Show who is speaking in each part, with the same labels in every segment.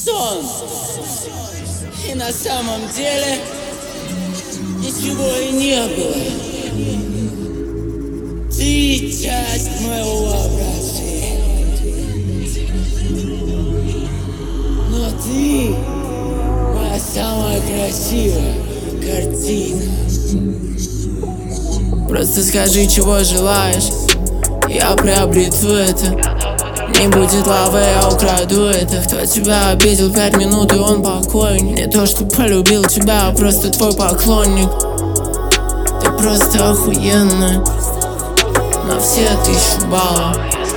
Speaker 1: сон. И на самом деле ничего и не было. Ты часть моего воображения, но ты моя самая красивая картина. Просто скажи, чего желаешь, я приобрету это. Не будет лавы, я украду это. Кто тебя обидел 5 минут, и он покойник. Не то, что полюбил тебя, а просто твой поклонник. Ты просто охуенная на все 1000 баллов.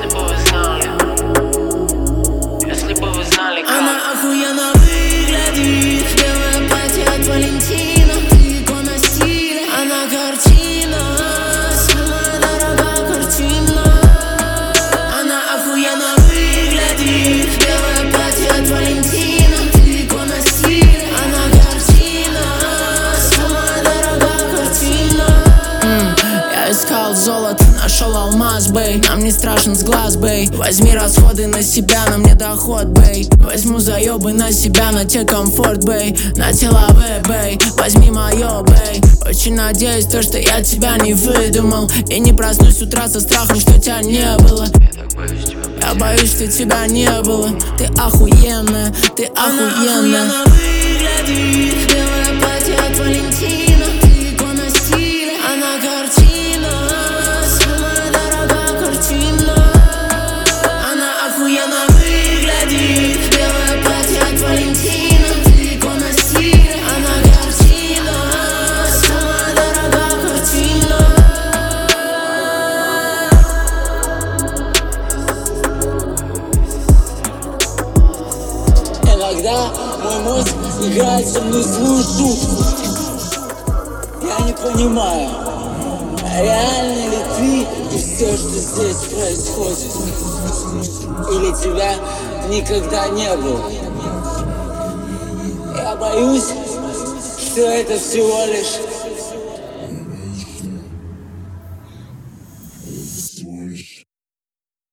Speaker 2: Если бы вы знали, как
Speaker 1: Она охуенно выглядит, белое платье от Валентина, икона стиля. Она картина, самая дорогая картина. Она охуенно выглядит, белое платье от Валентина, икона стиля. Она картина, самая дорогая картина. Я искал золото, нашел алмаз, бей. Нам не страшен с глаз, бей. Возьми расходы на себя, на мне доход, бей. Возьму заебы на себя, на те комфорт, бей. На теловые, бей. Возьми моё, бей. Очень надеюсь, то, что я тебя не выдумал. И не проснусь с утра со страхом, что тебя не было. Я боюсь, что тебя не было. Ты охуенная, ты охуенная. Она охуенно выглядит, белое платье от Валентина, икона стиля. Она картина, самая дорогая картина. Она охуенно выглядит, белое платье от Валентина, икона стиля. Она картина, самая дорогая картина. Иногда мой мозг играет со мной злую шутку. Я не понимаю, реально ли ты и все, что здесь происходит? Или тебя никогда не было? Я боюсь, что это всего лишь